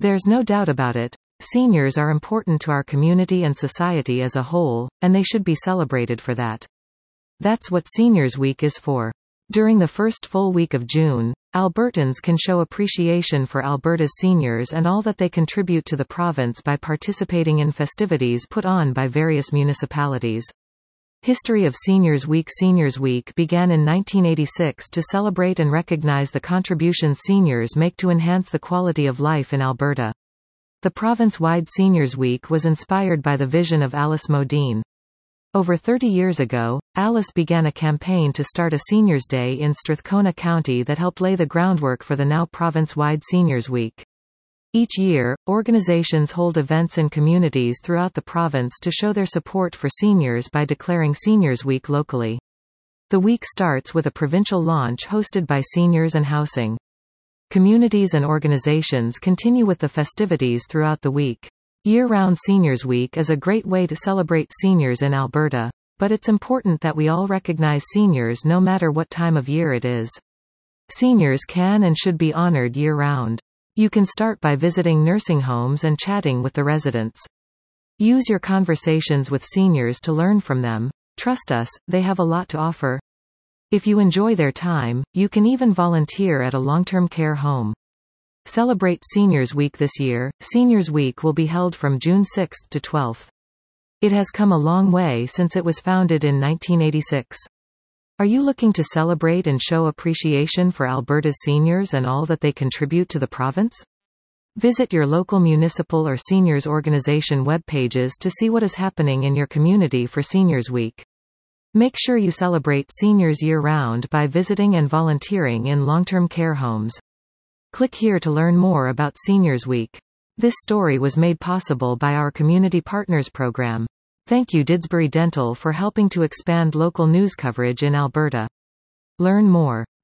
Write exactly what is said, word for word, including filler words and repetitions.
There's no doubt about it. Seniors are important to our community and society as a whole, and they should be celebrated for that. That's what Seniors Week is for. During the first full week of June, Albertans can show appreciation for Alberta's seniors and all that they contribute to the province by participating in festivities put on by various municipalities. History of Seniors Week. Seniors Week began in nineteen eighty-six to celebrate and recognize the contributions seniors make to enhance the quality of life in Alberta. The province-wide Seniors Week was inspired by the vision of Alice Modine. Over thirty years ago, Alice began a campaign to start a Seniors Day in Strathcona County that helped lay the groundwork for the now province-wide Seniors Week. Each year, organizations hold events in communities throughout the province to show their support for seniors by declaring Seniors Week locally. The week starts with a provincial launch hosted by Seniors and Housing. Communities and organizations continue with the festivities throughout the week. Year-round Seniors Week is a great way to celebrate seniors in Alberta, but it's important that we all recognize seniors no matter what time of year it is. Seniors can and should be honored year-round. You can start by visiting nursing homes and chatting with the residents. Use your conversations with seniors to learn from them. Trust us, they have a lot to offer. If you enjoy their time, you can even volunteer at a long-term care home. Celebrate Seniors Week this year. Seniors Week will be held from June sixth to twelfth. It has come a long way since it was founded in nineteen eighty-six. Are you looking to celebrate and show appreciation for Alberta's seniors and all that they contribute to the province? Visit your local municipal or seniors organization web pages to see what is happening in your community for Seniors Week. Make sure you celebrate seniors year-round by visiting and volunteering in long-term care homes. Click here to learn more about Seniors Week. This story was made possible by our Community Partners program. Thank you Didsbury Dental for helping to expand local news coverage in Alberta. Learn more.